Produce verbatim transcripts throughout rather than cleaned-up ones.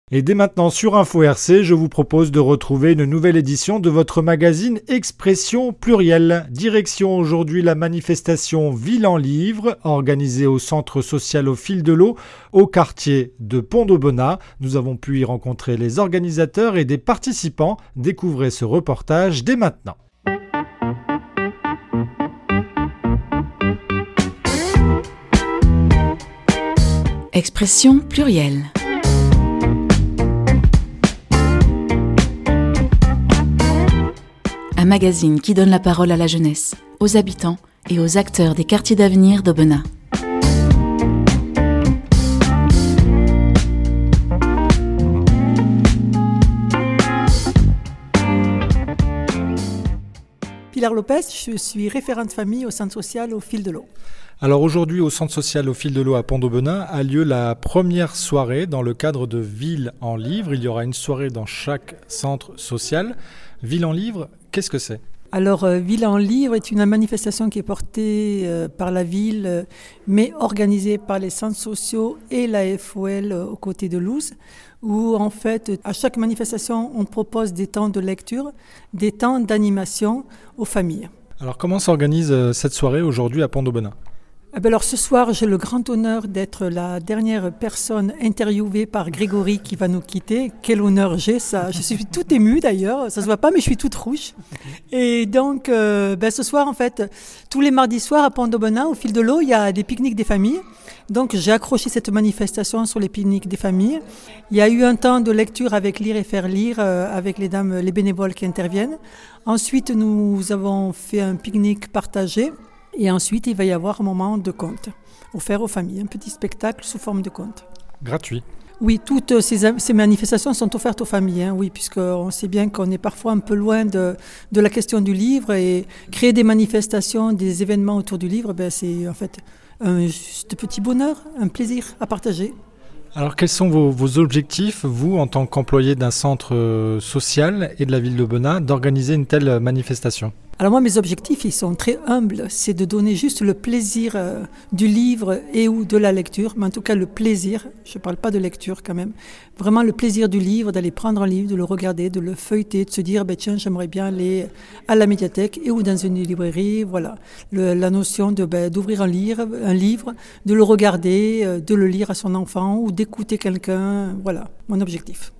Et dès maintenant sur Info R C, je vous propose de retrouver une nouvelle édition de votre magazine Expression plurielle. Direction aujourd'hui la manifestation Ville en livre, organisée au centre social au fil de l'eau, au quartier de Pont-d'Aubenas. Nous avons pu y rencontrer les organisateurs et des participants. Découvrez ce reportage dès maintenant. Expression plurielle. Un magazine qui donne la parole à la jeunesse, aux habitants et aux acteurs des quartiers d'avenir d'Aubenas. Pilar Lopez, je suis référente famille au centre social au fil de l'eau. Alors aujourd'hui, au centre social au fil de l'eau à Pont-d'Aubenas a lieu la première soirée dans le cadre de Ville en livre. Il y aura une soirée dans chaque centre social. Ville en livre, qu'est-ce que c'est ? Alors, euh, Ville en livre est une manifestation qui est portée euh, par la ville, euh, mais organisée par les centres sociaux et la F O L euh, aux côtés de Louz, où en fait, à chaque manifestation, on propose des temps de lecture, des temps d'animation aux familles. Alors comment s'organise euh, cette soirée aujourd'hui à Pont-d'Aubenas ? Eh bien alors ce soir, j'ai le grand honneur d'être la dernière personne interviewée par Grégory qui va nous quitter. Quel honneur j'ai, ça. Je suis toute émue d'ailleurs, ça se voit pas, mais je suis toute rouge. Et donc, euh, ben, ce soir, en fait, tous les mardis soirs à Pont-d'Aubenas, au fil de l'eau, il y a des pique-niques des familles. Donc, j'ai accroché cette manifestation sur les pique-niques des familles. Il y a eu un temps de lecture avec Lire et faire lire, euh, avec les dames, les bénévoles qui interviennent. Ensuite, nous avons fait un pique-nique partagé. Et ensuite, il va y avoir un moment de conte, offert aux familles, un petit spectacle sous forme de conte. Gratuit. Oui, toutes ces, ces manifestations sont offertes aux familles, hein, oui, puisqu'on sait bien qu'on est parfois un peu loin de, de la question du livre et créer des manifestations, des événements autour du livre, ben, c'est en fait un juste petit bonheur, un plaisir à partager. Alors quels sont vos, vos objectifs, vous, en tant qu'employé d'un centre social et de la ville d'Aubenas, d'organiser une telle manifestation ? Alors moi, mes objectifs, ils sont très humbles. C'est de donner juste le plaisir euh, du livre et ou de la lecture, mais en tout cas le plaisir, je ne parle pas de lecture quand même, vraiment le plaisir du livre, d'aller prendre un livre, de le regarder, de le feuilleter, de se dire, ben, tiens, j'aimerais bien aller à la médiathèque et ou dans une librairie, voilà. Le, la notion de, ben, d'ouvrir un livre, un livre, de le regarder, euh, de le lire à son enfant ou d'écouter quelqu'un, voilà, mon objectif.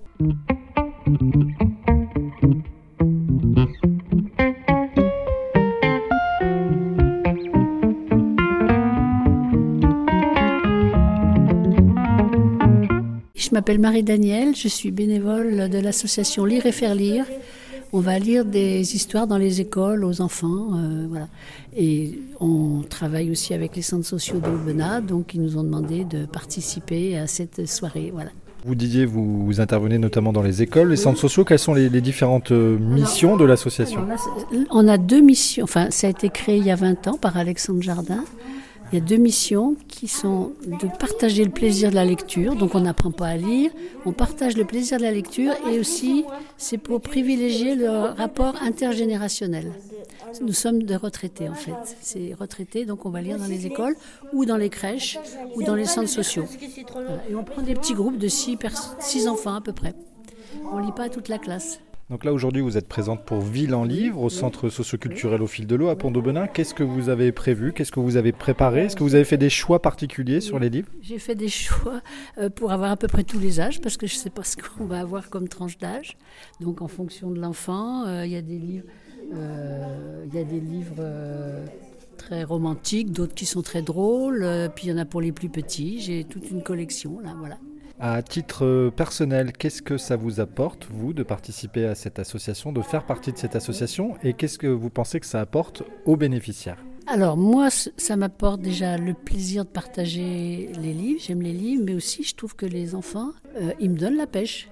Je m'appelle Marie-Danielle, je suis bénévole de l'association Lire et faire lire. On va lire des histoires dans les écoles aux enfants, euh, voilà. Et on travaille aussi avec les centres sociaux d'Aubenas, donc ils nous ont demandé de participer à cette soirée, voilà. Vous disiez, vous, vous intervenez notamment dans les écoles, les centres sociaux. Quelles sont les, les différentes missions de l'association ? Alors là, on a deux missions, enfin ça a été créé il y a vingt ans par Alexandre Jardin. Il y a deux missions qui sont de partager le plaisir de la lecture, donc on n'apprend pas à lire, on partage le plaisir de la lecture et aussi c'est pour privilégier le rapport intergénérationnel. Nous sommes des retraités en fait, c'est retraités donc on va lire dans les écoles ou dans les crèches ou dans les centres sociaux. Voilà. Et on prend des petits groupes de six, pers- six enfants à peu près, on ne lit pas à toute la classe. Donc là, aujourd'hui, vous êtes présente pour Ville en livre, au centre socioculturel au fil de l'eau à Pont-d'Aubenas. Qu'est-ce que vous avez prévu ? Qu'est-ce que vous avez préparé ? Est-ce que vous avez fait des choix particuliers sur les livres ? J'ai fait des choix pour avoir à peu près tous les âges, parce que je ne sais pas ce qu'on va avoir comme tranche d'âge. Donc en fonction de l'enfant, il euh, y a des livres, euh, y a des livres euh, très romantiques, d'autres qui sont très drôles, euh, puis il y en a pour les plus petits. J'ai toute une collection, là, voilà. À titre personnel, qu'est-ce que ça vous apporte, vous, de participer à cette association, de faire partie de cette association, et qu'est-ce que vous pensez que ça apporte aux bénéficiaires ? Alors moi, ça m'apporte déjà le plaisir de partager les livres, j'aime les livres, mais aussi je trouve que les enfants, euh, ils me donnent la pêche.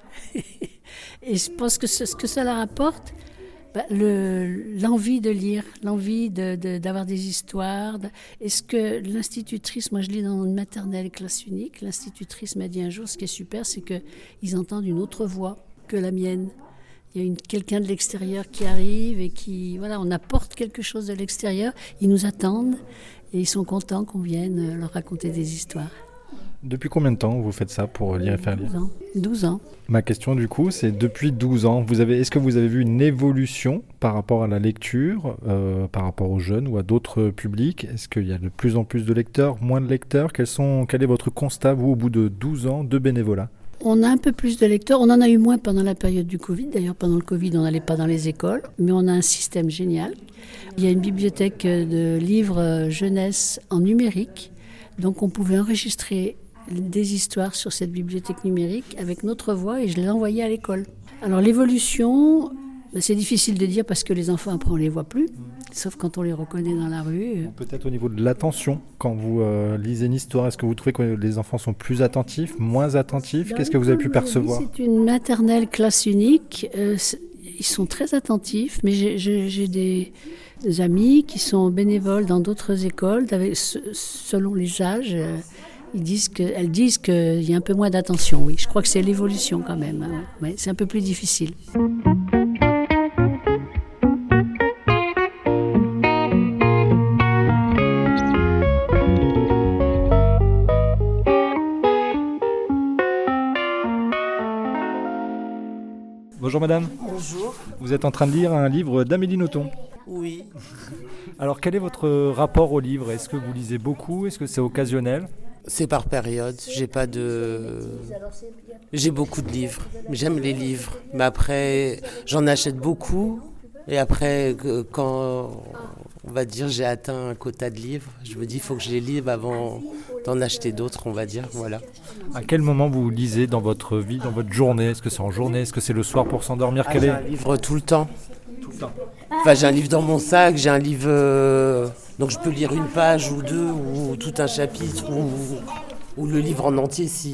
Et je pense que ce, ce que ça leur apporte, bah, le, l'envie de lire, l'envie de, de, d'avoir des histoires. De, est-ce que l'institutrice, moi je lis dans une maternelle classe unique, l'institutrice m'a dit un jour, ce qui est super, c'est qu'ils entendent une autre voix que la mienne. Il y a une, quelqu'un de l'extérieur qui arrive et qui, voilà, on apporte quelque chose de l'extérieur, ils nous attendent et ils sont contents qu'on vienne leur raconter des histoires. Depuis combien de temps vous faites ça pour lire et faire lire ? douze ans. douze ans. Ma question du coup, c'est depuis douze ans, vous avez, est-ce que vous avez vu une évolution par rapport à la lecture, euh, par rapport aux jeunes ou à d'autres publics ? Est-ce qu'il y a de plus en plus de lecteurs, moins de lecteurs ? Quels sont, Quel est votre constat, vous, au bout de douze ans de bénévolat ? On a un peu plus de lecteurs. On en a eu moins pendant la période du Covid. D'ailleurs, pendant le Covid, on n'allait pas dans les écoles. Mais on a un système génial. Il y a une bibliothèque de livres jeunesse en numérique. Donc, on pouvait enregistrer des histoires sur cette bibliothèque numérique avec notre voix et je les envoyais à l'école. Alors, l'évolution, c'est difficile de dire parce que les enfants, après, on ne les voit plus. Sauf quand on les reconnaît dans la rue. Peut-être au niveau de l'attention, quand vous euh, lisez une histoire, est-ce que vous trouvez que les enfants sont plus attentifs, moins attentifs ? Qu'est-ce que vous avez pu percevoir ? C'est une maternelle classe unique. Euh, ils sont très attentifs, mais j'ai, j'ai, j'ai des, des amis qui sont bénévoles dans d'autres écoles, avec, selon les âges. Euh, ils disent que, elles disent qu'il y a un peu moins d'attention, oui. Je crois que c'est l'évolution quand même. Hein, ouais, c'est un peu plus difficile. Bonjour madame. Bonjour. Vous êtes en train de lire un livre d'Amélie Nothomb. Oui. Alors quel est votre rapport au livre ? Est-ce que vous lisez beaucoup ? Est-ce que c'est occasionnel ? C'est par période. J'ai pas de. J'ai beaucoup de livres. J'aime les livres. Mais après, j'en achète beaucoup. Et après, quand on va dire j'ai atteint un quota de livres, je me dis il faut que je les lise avant d'en acheter d'autres, on va dire. Voilà. À quel moment vous lisez dans votre vie, dans votre journée ? Est-ce que c'est en journée ? Est-ce que c'est le soir pour s'endormir ? Ah, Quel j'ai est... un livre tout le temps. Tout le temps. Enfin, j'ai un livre dans mon sac, j'ai un livre... Euh, donc je peux lire une page ou deux, ou tout un chapitre, ou, ou le livre en entier, si...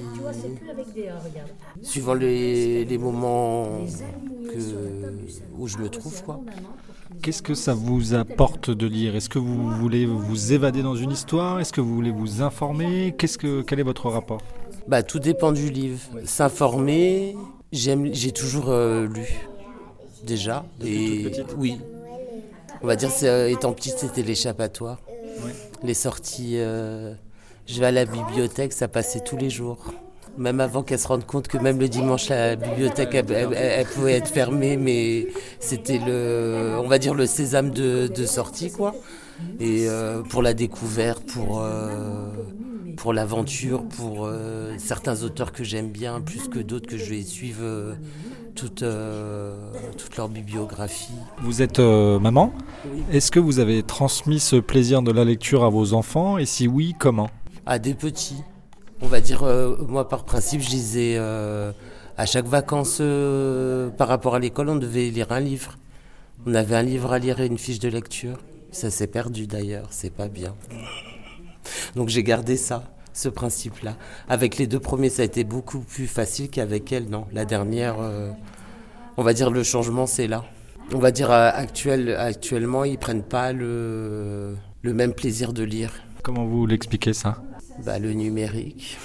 suivant les, les moments que, où je me trouve, quoi. Qu'est-ce que ça vous apporte de lire ? Est-ce que vous voulez vous évader dans une histoire ? Est-ce que vous voulez vous informer ? Qu'est-ce que, quel est votre rapport ? Bah, tout dépend du livre. S'informer, j'aime, j'ai toujours euh, lu, déjà. Depuis et, toute petite ? Oui. On va dire, c'est, euh, étant petite, c'était l'échappatoire. Ouais. Les sorties, euh, je vais à la bibliothèque, ça passait tous les jours. Même avant qu'elle se rende compte que même le dimanche, la bibliothèque, elle, elle, elle pouvait être fermée, mais c'était le, on va dire, le sésame de, de sortie, quoi. Et euh, pour la découverte, pour, euh, pour l'aventure, pour euh, certains auteurs que j'aime bien, plus que d'autres que je vais suivre euh, toute, euh, toute leur bibliographie. Vous êtes euh, maman ? Oui. Est-ce que vous avez transmis ce plaisir de la lecture à vos enfants ? Et si oui, comment ? À des petits. On va dire, euh, moi par principe, je lisais euh, à chaque vacances euh, par rapport à l'école, on devait lire un livre. On avait un livre à lire et une fiche de lecture. Ça s'est perdu d'ailleurs, c'est pas bien. Donc j'ai gardé ça, ce principe-là. Avec les deux premiers, ça a été beaucoup plus facile qu'avec elle, non. La dernière, euh, on va dire le changement, c'est là. On va dire euh, actuel, actuellement, ils prennent pas le, le même plaisir de lire. Comment vous l'expliquez ça ? Bah, le numérique.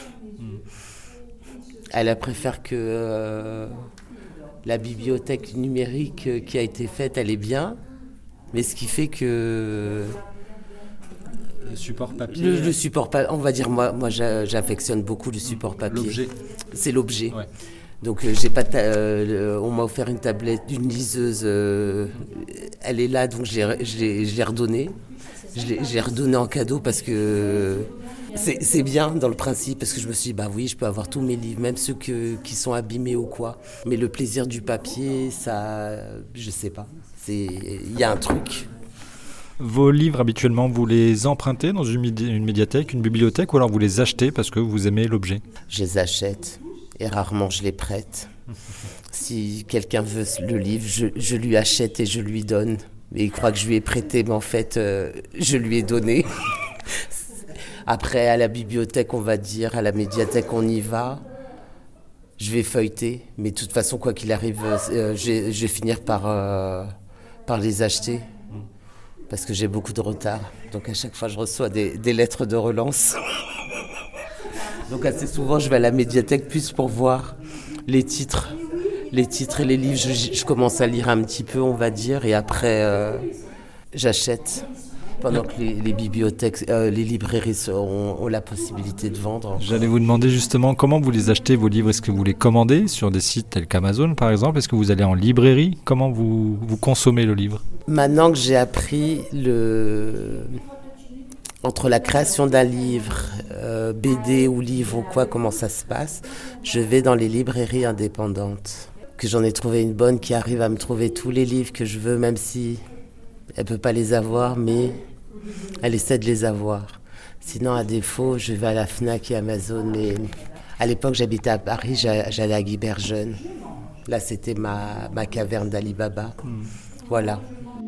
Elle préfère que euh, la bibliothèque numérique euh, qui a été faite, elle est bien, mais ce qui fait que le support papier. Le, le support papier, on va dire moi, moi j'affectionne beaucoup le support papier. L'objet. C'est l'objet. Ouais. Donc euh, j'ai pas, ta- euh, on m'a offert une tablette, une liseuse. Euh, elle est là, donc je l'ai, je l'ai, je l'ai redonnée. Je l'ai, je l'ai redonnée en cadeau parce que c'est, c'est bien dans le principe, parce que je me suis dit, bah oui, je peux avoir tous mes livres, même ceux que, qui sont abîmés ou quoi. Mais le plaisir du papier, ça, je sais pas. Il y a un truc. Vos livres, habituellement, vous les empruntez dans une, médi- une médiathèque, une bibliothèque, ou alors vous les achetez parce que vous aimez l'objet ? Je les achète et rarement je les prête. Si quelqu'un veut le livre, je, je lui achète et je lui donne. Et il croit que je lui ai prêté, mais en fait, euh, je lui ai donné. Après, à la bibliothèque, on va dire, à la médiathèque, on y va. Je vais feuilleter, mais de toute façon, quoi qu'il arrive, euh, je, vais, je vais finir par, euh, par les acheter. Parce que j'ai beaucoup de retard. Donc à chaque fois, je reçois des, des lettres de relance. Donc assez souvent, je vais à la médiathèque plus pour voir les titres. Les titres et les livres, je, je commence à lire un petit peu, on va dire. Et après, euh, j'achète. pendant que les, les bibliothèques, euh, les librairies ont, ont la possibilité de vendre. J'allais vous demander justement comment vous les achetez, vos livres. Est-ce que vous les commandez sur des sites tels qu'Amazon par exemple? Est-ce que vous allez en librairie? Comment vous, vous consommez le livre? Maintenant que j'ai appris le... entre la création d'un livre, euh, B D ou livre ou quoi, comment ça se passe, je vais dans les librairies indépendantes. Que j'en ai trouvé une bonne qui arrive à me trouver tous les livres que je veux, même si elle ne peut pas les avoir, mais elle essaie de les avoir. Sinon, à défaut, je vais à la Fnac et Amazon. Mais à l'époque, j'habitais à Paris, j'allais à Guy Berjeune. Là, c'était ma, ma caverne d'Ali Baba. Mmh. Voilà.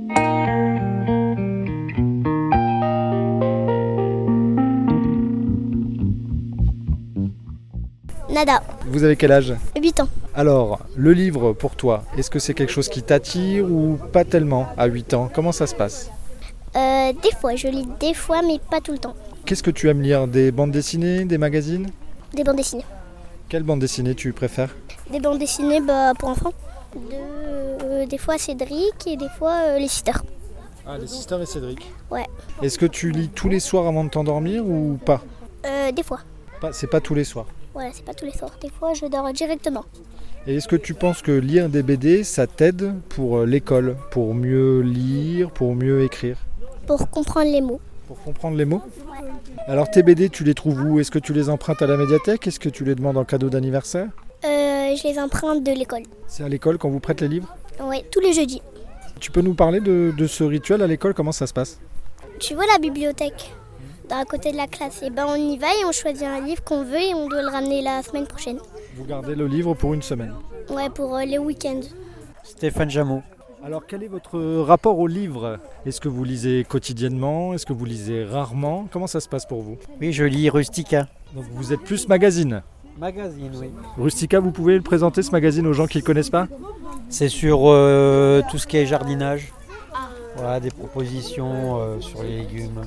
Nada. Vous avez quel âge? huit ans. Alors, le livre pour toi, est-ce que c'est quelque chose qui t'attire ou pas tellement à huit ans? Comment ça se passe? euh, Des fois, je lis des fois, mais pas tout le temps. Qu'est-ce que tu aimes lire? Des bandes dessinées, des magazines? Des bandes dessinées. Quelle bande dessinée tu préfères? Des bandes dessinées bah, pour enfants. De, euh, des fois Cédric et des fois euh, les Sisters. Ah, les Sisters et Cédric. Ouais. Est-ce que tu lis tous les soirs avant de t'endormir ou pas? euh, Des fois. Pas, c'est pas tous les soirs. Voilà, c'est pas tous les soirs. Des fois, je dors directement. Et est-ce que tu penses que lire des B D, ça t'aide pour l'école, pour mieux lire, pour mieux écrire? Pour comprendre les mots. Pour comprendre les mots? Alors tes B D, tu les trouves où? Est-ce que tu les empruntes à la médiathèque? Est-ce que tu les demandes en cadeau d'anniversaire? euh, Je les emprunte de l'école. C'est à l'école qu'on vous prête les livres? Oui, tous les jeudis. Tu peux nous parler de, de ce rituel à l'école? Comment ça se passe? Tu vois la bibliothèque à côté de la classe, et ben on y va et on choisit un livre qu'on veut et on doit le ramener la semaine prochaine. Vous gardez le livre pour une semaine? Ouais, pour euh, les week-ends. Stéphane Jameau. Alors quel est votre rapport au livre? Est-ce que vous lisez quotidiennement? Est-ce que vous lisez rarement? Comment ça se passe pour vous? Oui, je lis Rustica. Donc vous êtes plus magazine? Magazine, oui. Rustica, vous pouvez le présenter ce magazine aux gens qui ne le connaissent pas? C'est sur euh, tout ce qui est jardinage. Voilà, des propositions euh, sur les légumes,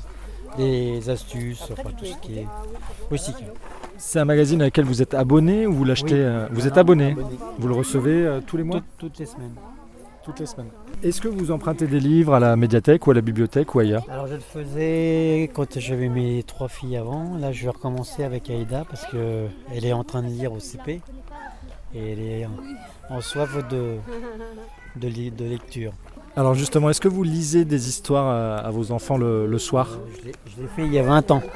des astuces, enfin tout ce qui est Rustica. C'est un magazine à lequel vous êtes abonné ou vous l'achetez? Oui. euh, Vous êtes Ah, abonné? abonné. Vous le recevez euh, tous les mois? Toutes, toutes les semaines. Toutes les semaines. Est-ce que vous empruntez des livres à la médiathèque ou à la bibliothèque ou ailleurs? Alors je le faisais quand j'avais mes trois filles avant. Là je vais recommencer avec Aïda parce qu'elle est en train de lire au C P. Et elle est en, en soif de, de, li- de lecture. Alors justement, est-ce que vous lisez des histoires à, à vos enfants le, le soir? Euh, je, l'ai, je l'ai fait il y a vingt ans.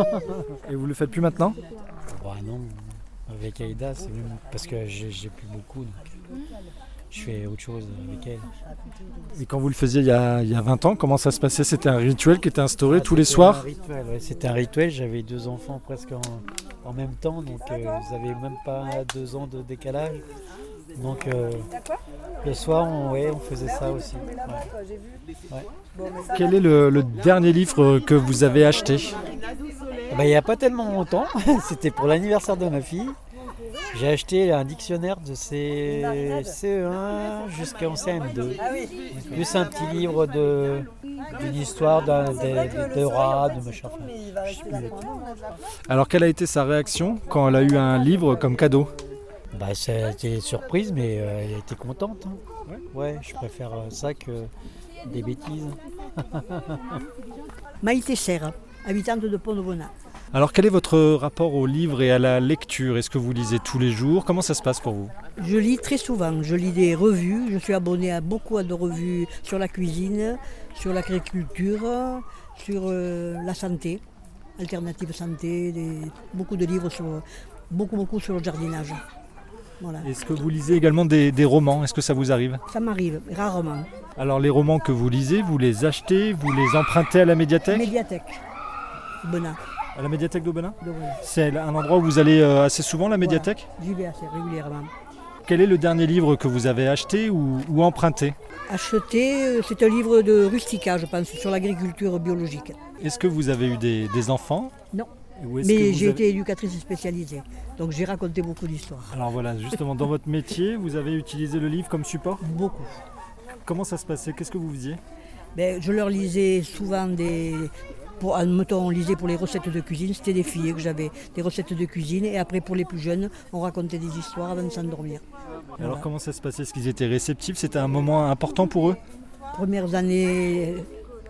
Et vous le faites plus maintenant? Bah non, avec Aïda c'est même parce que j'ai, j'ai plus beaucoup. Donc je fais autre chose avec elle. Et quand vous le faisiez il y a, il y a vingt ans, comment ça se passait? C'était un rituel qui était instauré Ah, tous les c'était soirs? un rituel, ouais, c'était un rituel, j'avais deux enfants presque en, en même temps, donc euh, ils n'avaient même pas deux ans de décalage. Donc euh, le soir, on, ouais, on faisait ça aussi. Ouais. Ouais. Quel est le, le dernier livre que vous avez acheté? Bah, il n'y a pas tellement longtemps, c'était pour l'anniversaire de ma fille. J'ai acheté un dictionnaire de C... C E un jusqu'en C M deux. Plus un petit livre de... d'une histoire d'un, de, de, de rat, de machin. Enfin, je sais plus le tout. Alors quelle a été sa réaction quand elle a eu un livre comme cadeau? Bah, ça a été surprise, mais euh, elle était contente. Hein. Ouais, je préfère ça que des bêtises. Maïté Serre, habitante de Pont-de-Bonat. Alors quel est votre rapport au livre et à la lecture? Est-ce que vous lisez tous les jours? Comment ça se passe pour vous? Je lis très souvent, je lis des revues, je suis abonnée à beaucoup de revues sur la cuisine, sur l'agriculture, sur euh, la santé, alternative santé, des, beaucoup de livres sur, beaucoup, beaucoup sur le jardinage. Voilà. Est-ce que vous lisez également des, des romans? Est-ce que ça vous arrive? Ça m'arrive, rarement. Alors les romans que vous lisez, vous les achetez, vous les empruntez à la médiathèque? Médiathèque, Bonat. À la médiathèque d'Aubenas? d'Aubenas. C'est un endroit où vous allez euh, assez souvent, la médiathèque? Voilà, j'y vais assez régulièrement. Quel est le dernier livre que vous avez acheté ou, ou emprunté? Acheté, euh, c'est un livre de Rustica, je pense, sur l'agriculture biologique. Est-ce que vous avez eu des, des enfants? Non. Ou est-ce Mais que vous j'ai avez- été éducatrice spécialisée, donc j'ai raconté beaucoup d'histoires. Alors voilà, justement, dans votre métier, vous avez utilisé le livre comme support? Beaucoup. Comment ça se passait? Qu'est-ce que vous faisiez? Ben, je leur lisais souvent des... Pour, admettons, on lisait pour les recettes de cuisine, c'était des filles que j'avais, des recettes de cuisine, et après pour les plus jeunes, on racontait des histoires avant de s'endormir. Alors Voilà. comment ça se passait? Est-ce qu'ils étaient réceptifs? C'était un moment important pour eux? Premières années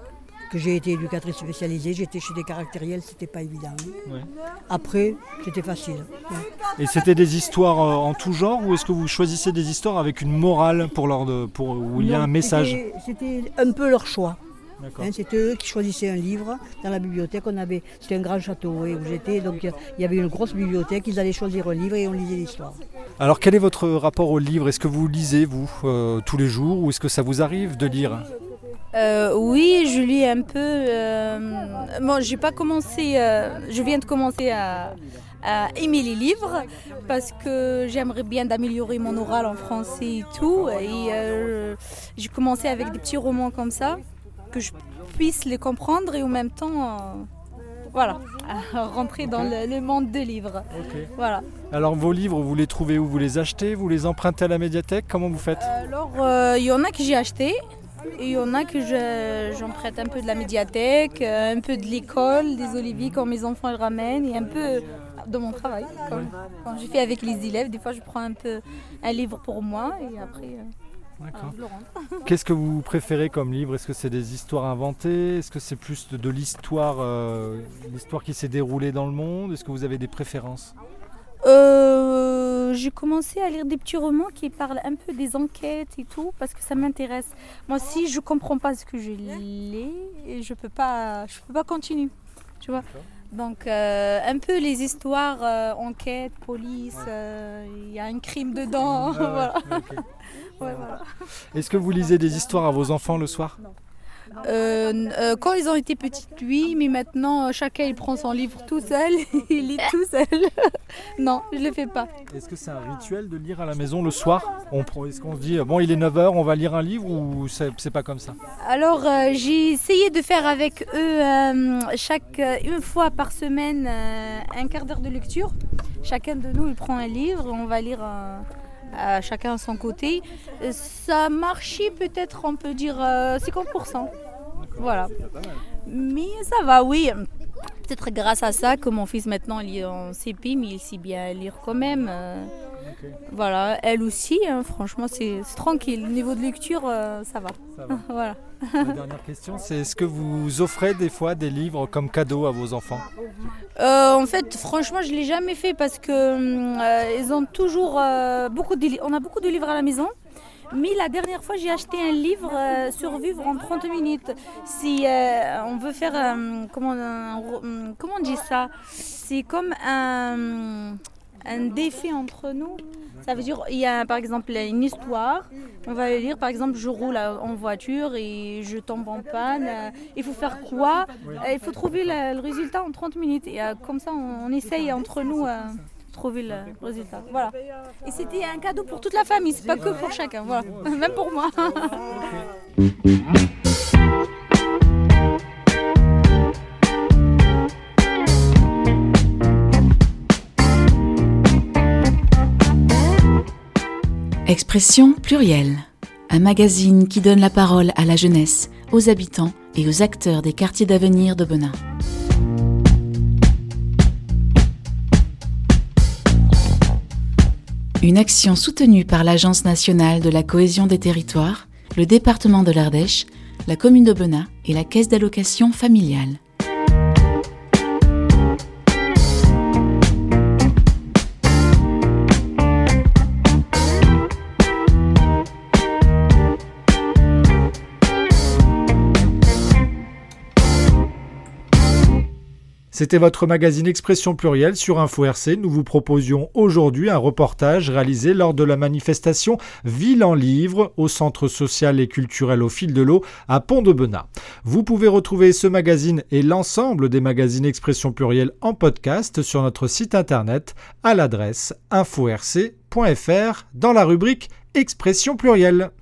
que j'ai été éducatrice spécialisée, j'étais chez des caractériels, c'était pas évident. Ouais. Après, c'était facile. Ouais. Et c'était des histoires euh, en tout genre ou est-ce que vous choisissez des histoires avec une morale pour leur de, pour, où il y a Non, un message? C'était, c'était un peu leur choix. D'accord. Hein, c'était eux qui choisissaient un livre. Dans la bibliothèque, on avait, c'était un grand château oui, où j'étais, donc il y avait une grosse bibliothèque, ils allaient choisir un livre et on lisait l'histoire. Alors quel est votre rapport au livre? Est-ce que vous lisez vous euh, tous les jours ou est-ce que ça vous arrive de lire? Euh, oui, je lis un peu. Euh, bon, j'ai pas commencé. Euh, je viens de commencer à, à aimer les livres parce que j'aimerais bien d'améliorer mon oral en français et tout. Et euh, j'ai commencé avec des petits romans comme ça que je puisse les comprendre et en même temps, euh, voilà, rentrer dans le, le monde des livres. Okay. Voilà. Alors vos livres, vous les trouvez où? Vous les achetez? Vous les empruntez à la médiathèque? Comment vous faites? Alors, il euh, y en a que j'ai acheté. Et il y en a que je, j'en prête un peu de la médiathèque, un peu de l'école, des oliviers quand mes enfants les ramènent et un peu de mon travail. Quand, quand je fais avec les élèves, des fois je prends un peu un livre pour moi et après euh, D'accord. je le rends. Qu'est-ce que vous préférez comme livre? Est-ce que c'est des histoires inventées? Est-ce que c'est plus de, de l'histoire, euh, l'histoire qui s'est déroulée dans le monde? Est-ce que vous avez des préférences? Euh, j'ai commencé à lire des petits romans qui parlent un peu des enquêtes et tout parce que ça m'intéresse. Moi, si je comprends pas ce que je lis, je peux pas, je peux pas continuer, tu vois. Donc euh, un peu les histoires, euh, enquête, police, il euh, y a un crime dedans, ah, voilà. Ouais, okay. Ouais, voilà. Est-ce que vous lisez des histoires à vos enfants le soir? Euh, euh, quand ils ont été petits, oui, mais maintenant euh, chacun il prend son livre tout seul, il lit tout seul. Non, je ne le fais pas. Est-ce que c'est un rituel de lire à la maison le soir? on, Est-ce qu'on se dit, bon il est neuf heures, on va lire un livre ou c'est, c'est pas comme ça? Alors euh, j'ai essayé de faire avec eux euh, chaque, une fois par semaine euh, un quart d'heure de lecture. Chacun de nous il prend un livre, on va lire un... à chacun à son côté. Ça marchait peut-être, on peut dire euh, cinquante pour cent. Voilà. Mais ça va, oui. Peut-être grâce à ça que mon fils maintenant il est en C P, mais il sait bien lire quand même. Euh, okay. Voilà, elle aussi, hein, franchement c'est, c'est tranquille. Au niveau de lecture, euh, ça va. Ça va. Voilà. La dernière question, c'est est-ce que vous offrez des fois des livres comme cadeau à vos enfants? euh, En fait, franchement, je ne l'ai jamais fait parce que euh, ils ont toujours euh, beaucoup de li- on a beaucoup de livres à la maison. Mais la dernière fois, j'ai acheté un livre euh, Survivre en trente minutes. Si euh, on veut faire, euh, comment, un, comment on dit ça? C'est comme un, un défi entre nous. Ça veut dire, il y a par exemple une histoire, on va lire par exemple, je roule en voiture et je tombe en panne. Il faut faire quoi? Il faut trouver le, le résultat en trente minutes. Et euh, comme ça, on, on essaye entre nous euh, trouver le résultat. Voilà. Et c'était un cadeau pour toute la famille, c'est pas que pour chacun, voilà. Même pour moi. Expression plurielle, un magazine qui donne la parole à la jeunesse, aux habitants et aux acteurs des quartiers d'avenir d'Aubenas. Une action soutenue par l'Agence nationale de la cohésion des territoires, le département de l'Ardèche, la commune d'Aubenas et la caisse d'allocation familiale. C'était votre magazine Expression plurielle sur Info R C. Nous vous proposions aujourd'hui un reportage réalisé lors de la manifestation Ville en livre au Centre social et culturel au fil de l'eau à Pont-d'Aubenas. Vous pouvez retrouver ce magazine et l'ensemble des magazines Expression plurielle en podcast sur notre site internet à l'adresse info r c point f r dans la rubrique Expression plurielle.